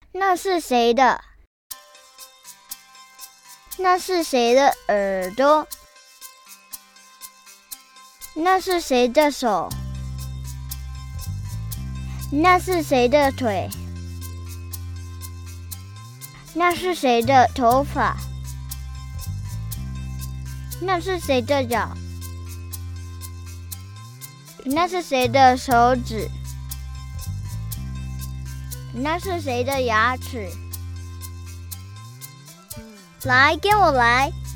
那是谁的？那是谁的耳朵？那是谁的手？那是谁的腿？那是谁的头发？那是谁的脚？那是谁的手指？那是谁的牙齿？来，跟我来。